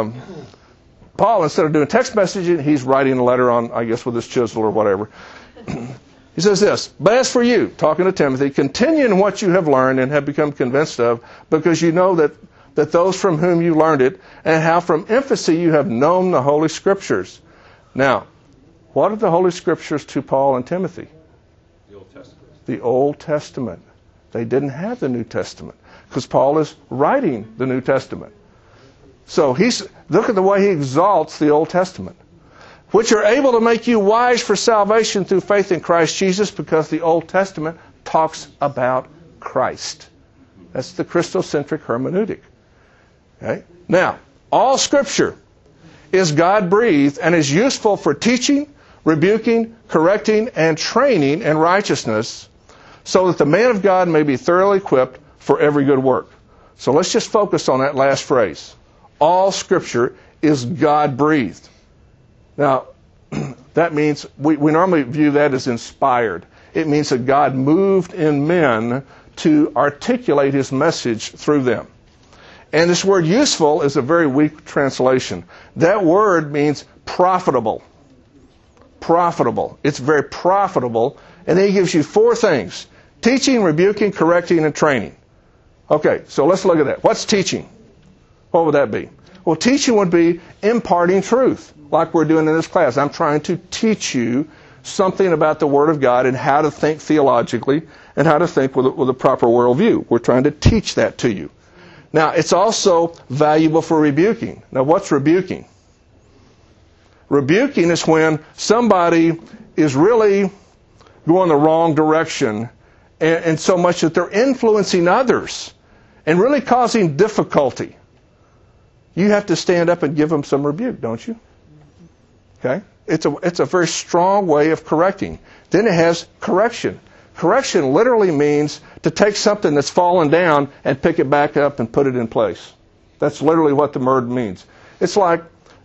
Paul, instead of doing text messaging, he's writing a letter on, I guess, with his chisel or whatever. He says this, "But as for you," talking to Timothy, "continue in what you have learned and have become convinced of, because you know that those from whom you learned it, and how from infancy you have known the Holy Scriptures." Now, what are the Holy Scriptures to Paul and Timothy? The Old Testament. The Old Testament. They didn't have the New Testament, because Paul is writing the New Testament. So look at the way he exalts the Old Testament, which are able to make you wise for salvation through faith in Christ Jesus, because the Old Testament talks about Christ. That's the Christocentric hermeneutic. Okay? Now, all Scripture is God-breathed and is useful for teaching, rebuking, correcting, and training in righteousness, so that the man of God may be thoroughly equipped for every good work. So let's just focus on that last phrase. All Scripture is God-breathed. Now, that means we normally view that as inspired. It means that God moved in men to articulate His message through them. And this word useful is a very weak translation. That word means profitable. Profitable. It's very profitable. And then he gives you 4 things: teaching, rebuking, correcting, and training. Okay, so let's look at that. What's teaching? What would that be? Well, teaching would be imparting truth, like we're doing in this class. I'm trying to teach you something about the Word of God and how to think theologically and how to think with a proper worldview. We're trying to teach that to you. Now, it's also valuable for rebuking. Now, what's rebuking? Rebuking is when somebody is really going the wrong direction, and so much that they're influencing others and really causing difficulty. You have to stand up and give them some rebuke, don't you? Okay? It's a very strong way of correcting. Then it has correction. Correction literally means to take something that's fallen down and pick it back up and put it in place. That's literally what the word means. It's like,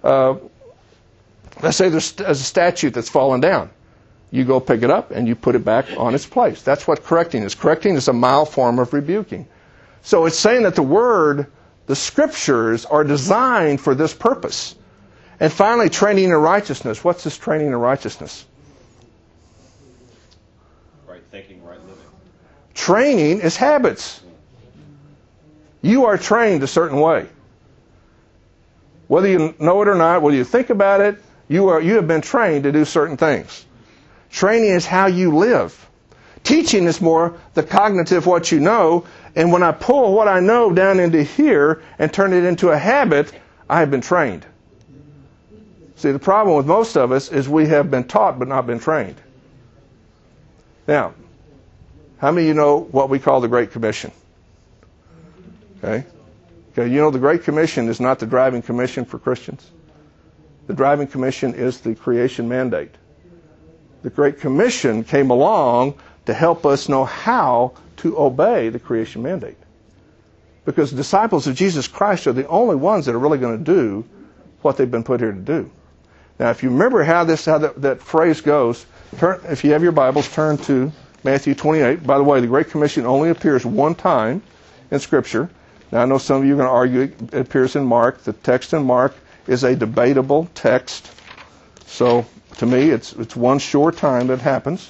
let's say there's a statue that's fallen down. You go pick it up and you put it back on its place. That's what correcting is. Correcting is a mild form of rebuking. So it's saying that the Scriptures are designed for this purpose. And finally, training in righteousness. What's this training in righteousness? Right thinking, right living. Training is habits. You are trained a certain way. Whether you know it or not, whether you think about it, you have been trained to do certain things. Training is how you live. Teaching is more the cognitive, what you know, and when I pull what I know down into here and turn it into a habit, I have been trained. See, the problem with most of us is we have been taught but not been trained. Now, how many of you know what we call the Great Commission? Okay, you know the Great Commission is not the driving commission for Christians. The driving commission is the creation mandate. The Great Commission came along to help us know how to obey the creation mandate. Because disciples of Jesus Christ are the only ones that are really going to do what they've been put here to do. Now, if you remember how that phrase goes, if you have your Bibles, turn to Matthew 28. By the way, the Great Commission only appears one time in Scripture. Now, I know some of you are going to argue it appears in Mark. The text in Mark is a debatable text. So, to me, it's one short time that happens.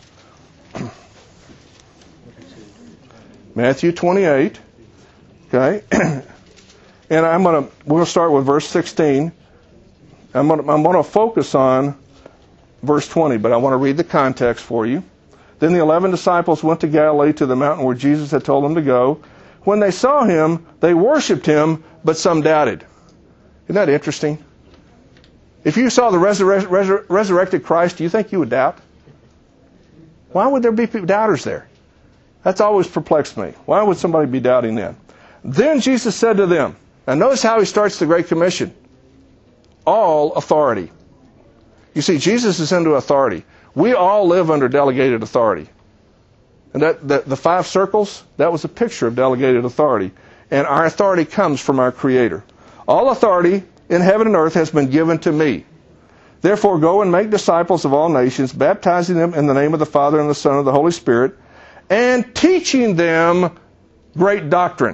Matthew 28. Okay, and we're going to start with verse 16. I'm going to focus on verse 20, but I want to read the context for you. Then the 11 disciples went to Galilee, to the mountain where Jesus had told them to go. When they saw him, they worshipped him, but some doubted. Isn't that interesting? If you saw the resurrected Christ, do you think you would doubt? Why would there be doubters there? That's always perplexed me. Why would somebody be doubting then? Then Jesus said to them, now notice how he starts the Great Commission. All authority. You see, Jesus is into authority. We all live under delegated authority. And the 5 circles, that was a picture of delegated authority. And our authority comes from our Creator. All authority in heaven and earth has been given to me. Therefore, go and make disciples of all nations, baptizing them in the name of the Father and the Son and the Holy Spirit, and teaching them great doctrine.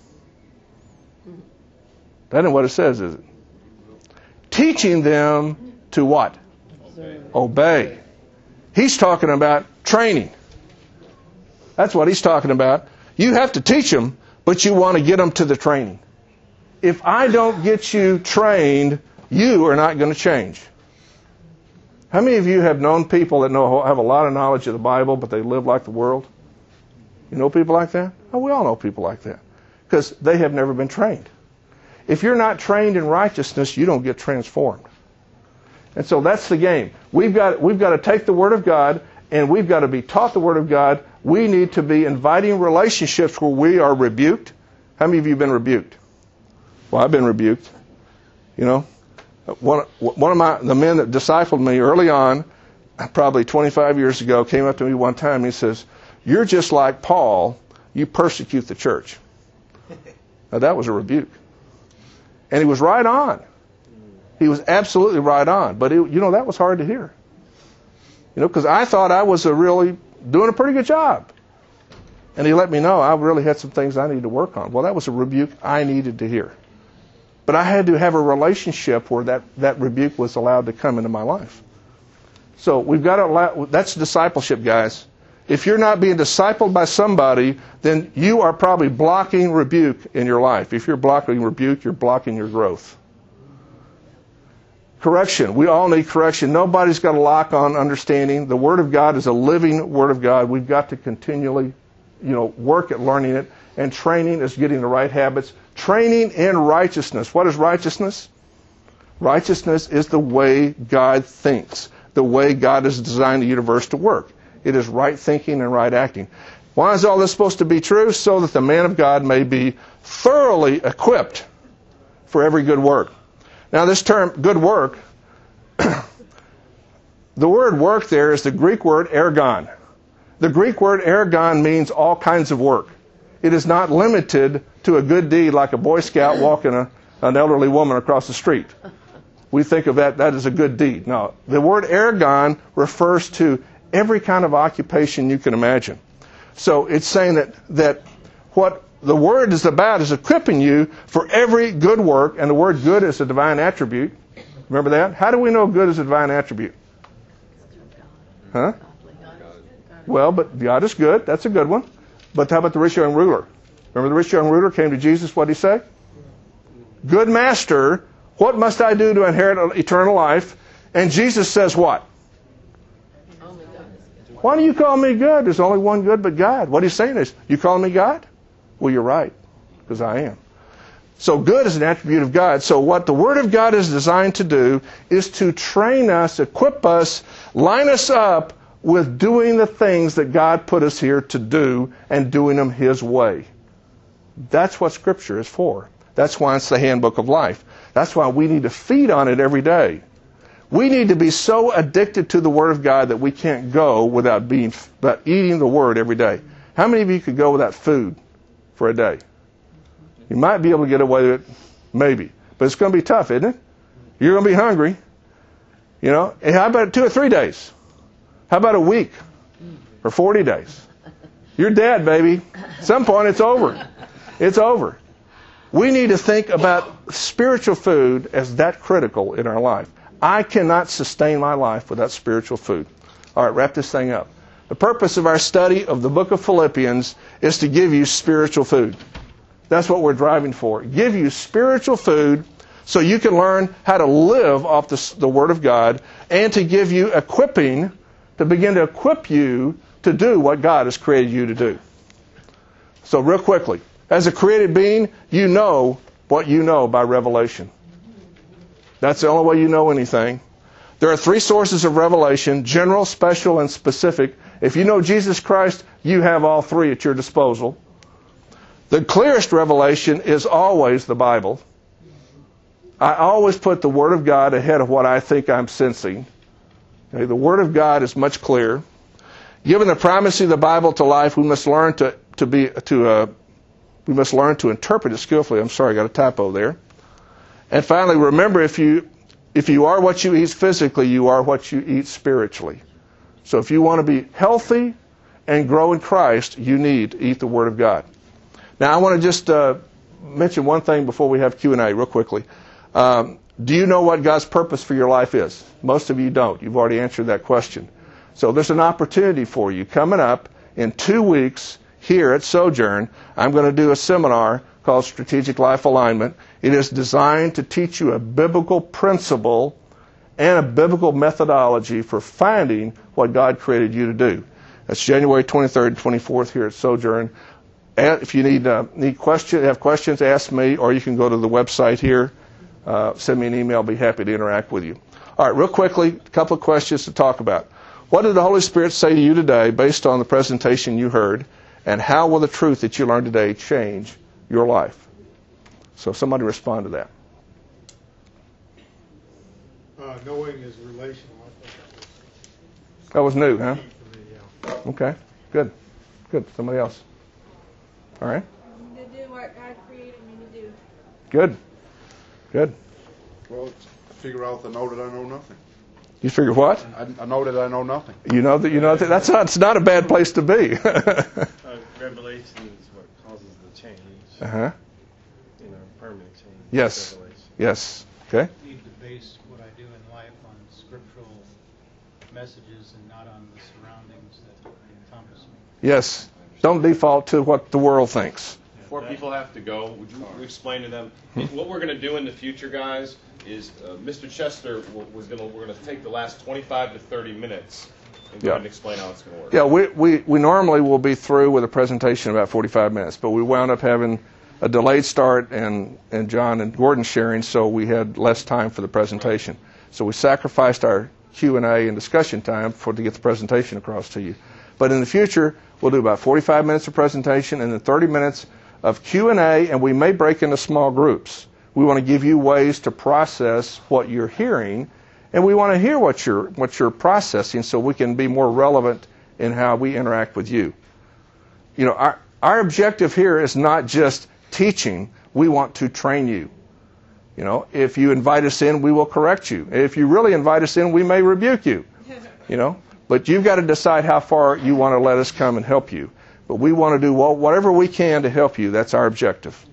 That isn't what it says, is it? Teaching them to what? Obey. He's talking about training. That's what he's talking about. You have to teach them, but you want to get them to the training. If I don't get you trained, you are not going to change. How many of you have known people that have a lot of knowledge of the Bible, but they live like the world? You know people like that? Oh, we all know people like that. Because they have never been trained. If you're not trained in righteousness, you don't get transformed. And so that's the game. We've got to take the Word of God, and we've got to be taught the Word of God. We need to be inviting relationships where we are rebuked. How many of you have been rebuked? Well, I've been rebuked. You know, one of the men that discipled me early on, probably 25 years ago, came up to me one time and he says, "You're just like Paul. You persecute the church." Now that was a rebuke. And he was right on. He was absolutely right on. But, that was hard to hear. Because I thought I was really doing a pretty good job. And he let me know I really had some things I needed to work on. Well, that was a rebuke I needed to hear. But I had to have a relationship where that rebuke was allowed to come into my life. So we've got to allow, that's discipleship, guys. If you're not being discipled by somebody, then you are probably blocking rebuke in your life. If you're blocking rebuke, you're blocking your growth. Correction. We all need correction. Nobody's got a lock on understanding. The Word of God is a living Word of God. We've got to continually, work at learning it. And training is getting the right habits. Training in righteousness. What is righteousness? Righteousness is the way God thinks. The way God has designed the universe to work. It is right thinking and right acting. Why is all this supposed to be true? So that the man of God may be thoroughly equipped for every good work. Now this term, good work, the word work there is the Greek word ergon. The Greek word ergon means all kinds of work. It is not limited to a good deed like a Boy Scout walking an elderly woman across the street. We think of that as a good deed. No, the word ergon refers to every kind of occupation you can imagine. So it's saying that what the word is about is equipping you for every good work, and the word good is a divine attribute. Remember that? How do we know good is a divine attribute? Huh? Well, but God is good. That's a good one. But how about the rich young ruler? Remember the rich young ruler came to Jesus, what did he say? Good master, what must I do to inherit eternal life? And Jesus says what? Why do you call me good? There's only one good but God. What he's saying is, you call me God? Well, you're right, because I am. So good is an attribute of God. So what the Word of God is designed to do is to train us, equip us, line us up with doing the things that God put us here to do and doing them His way. That's what Scripture is for. That's why it's the handbook of life. That's why we need to feed on it every day. We need to be so addicted to the Word of God that we can't go without eating the Word every day. How many of you could go without food for a day? You might be able to get away with it, maybe. But it's going to be tough, isn't it? You're going to be hungry. And how about 2 or 3 days? How about a week? Or 40 days? You're dead, baby. At some point, it's over. It's over. We need to think about spiritual food as that critical in our life. I cannot sustain my life without spiritual food. All right, wrap this thing up. The purpose of our study of the book of Philippians is to give you spiritual food. That's what we're driving for. Give you spiritual food so you can learn how to live off the Word of God, and to give you equipping, to begin to equip you to do what God has created you to do. So real quickly, as a created being, you know what you know by revelation. That's the only way you know anything. There are 3 sources of revelation: general, special, and specific. If you know Jesus Christ, you have all 3 at your disposal. The clearest revelation is always the Bible. I always put the Word of God ahead of what I think I'm sensing. Okay, the Word of God is much clearer. Given the primacy of the Bible to life, we must learn to interpret it skillfully. I'm sorry, I got a typo there. And finally, remember, if you are what you eat physically, you are what you eat spiritually. So if you want to be healthy and grow in Christ, you need to eat the Word of God. Now, I want to just mention one thing before we have Q&A real quickly. Do you know what God's purpose for your life is? Most of you don't. You've already answered that question. So there's an opportunity for you coming up in 2 weeks here at Sojourn. I'm going to do a seminar called Strategic Life Alignment. It is designed to teach you a biblical principle and a biblical methodology for finding what God created you to do. That's January 23rd and 24th here at Sojourn. And if you have questions, ask me, or you can go to the website here. Send me an email. I'll be happy to interact with you. All right, real quickly, a couple of questions to talk about. What did the Holy Spirit say to you today based on the presentation you heard, and how will the truth that you learned today change your life? So somebody respond to that. Knowing is relational. I thought That was new, huh? for me, yeah. Okay, good. Somebody else. All right, To do what God created me to do. good. Well, figure out the know that I know nothing. You figure what? I know that I know nothing. You know that that's not a bad place to be. Revelation is what causes the change. Uh-huh. Permanent change. Yes. Revelation. Yes. Okay. I need to base what I do in life on scriptural messages and not on the surroundings that encompass me. Yes. Don't default to what the world thinks. Before people have to go, would you explain to them what we're going to do in the future, guys? Is Mr. Chester we're going to take the last 25 to 30 minutes and go ahead and explain how it's going to work. Yeah, we normally will be through with a presentation in about 45 minutes, but we wound up having a delayed start and John and Gordon sharing, so we had less time for the presentation. So we sacrificed our Q&A and discussion time to get the presentation across to you. But in the future, we'll do about 45 minutes of presentation and then 30 minutes of Q&A, and we may break into small groups. We want to give you ways to process what you're hearing, and we want to hear what you're processing so we can be more relevant in how we interact with you. You know, our objective here is not just teaching. We want to train you. You know, if you invite us in, we will correct you. If you really invite us in, we may rebuke you. You know, but you've got to decide how far you want to let us come and help you. But we want to do whatever we can to help you. That's our objective.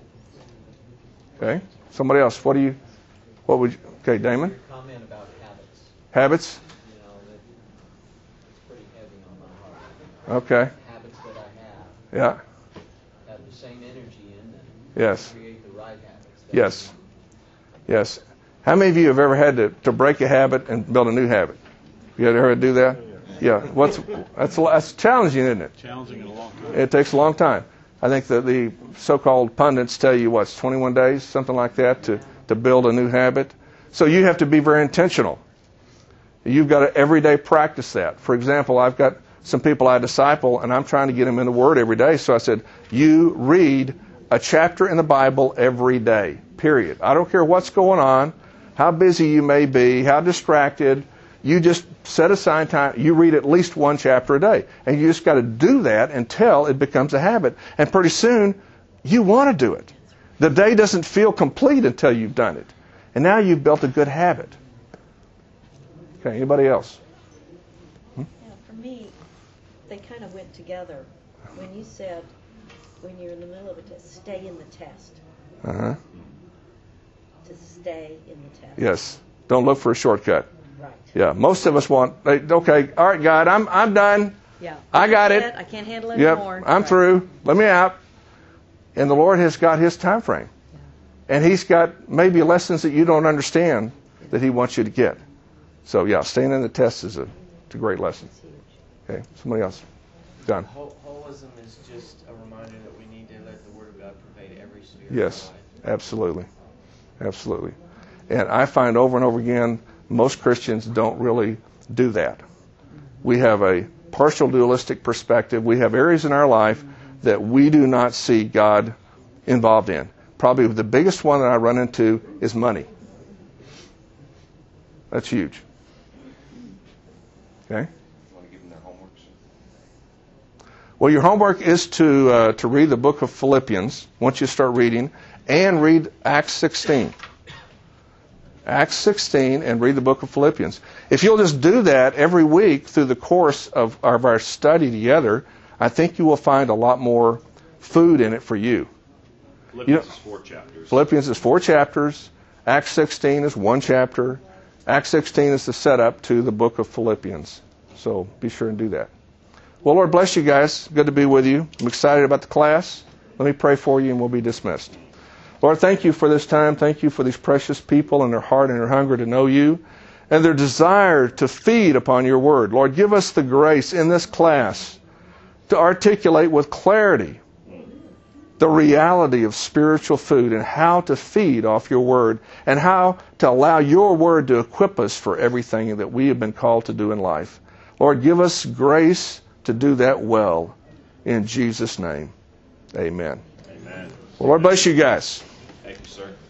Okay? Somebody else, what would you, okay, Damon? Your comment about habits. Habits? You know, it's pretty heavy on my heart. Okay. Habits that I have the same energy in them. Yes. Create the right habits. Yes. Yes. How many of you have ever had to break a habit and build a new habit? You ever heard do that? Yeah. That's challenging, isn't it? Challenging in a long time. It takes a long time. I think that the so-called pundits tell you, 21 days, something like that, to build a new habit. So you have to be very intentional. You've got to every day practice that. For example, I've got some people I disciple, and I'm trying to get them in the Word every day. So I said, you read a chapter in the Bible every day, period. I don't care what's going on, how busy you may be, how distracted. You just set aside time. You read at least one chapter a day. And you just got to do that until it becomes a habit. And pretty soon, you want to do it. The day doesn't feel complete until you've done it. And now you've built a good habit. Okay, anybody else? Yeah, for me, they kind of went together. When you said, when you're in the middle of a test, stay in the test. Uh-huh. To stay in the test. Yes. Don't look for a shortcut. Right. Yeah, most of us want, okay, all right, God, I'm done. Yeah. I got it. I can't handle it Yep, anymore. I'm through. Let me out. And the Lord has got His time frame. And He's got maybe lessons that you don't understand that He wants you to get. So, yeah, staying in the test is a great lesson. Okay, somebody else. Done. Holism is just a reminder that we need to let the Word of God pervade every sphere Yes, of our life. absolutely. Absolutely. And I find over and over again, most Christians don't really do that. We have a partial dualistic perspective. We have areas in our life that we do not see God involved in. Probably the biggest one that I run into is money. That's huge. Okay? You want to give them their homework? Well, your homework is to read the book of Philippians once you start reading, and read Acts 16. Acts 16 and read the book of Philippians. If you'll just do that every week through the course of our study together, I think you will find a lot more food in it for you. Philippians is 4 chapters. Philippians is 4 chapters. Acts 16 is 1 chapter. Acts 16 is the setup to the book of Philippians. So be sure and do that. Well, Lord bless you guys. Good to be with you. I'm excited about the class. Let me pray for you and we'll be dismissed. Lord, thank you for this time. Thank you for these precious people and their heart and their hunger to know you and their desire to feed upon your word. Lord, give us the grace in this class to articulate with clarity the reality of spiritual food and how to feed off your word and how to allow your word to equip us for everything that we have been called to do in life. Lord, give us grace to do that well. In Jesus' name, amen. Amen. Well, Lord bless you guys. Thank you, sir.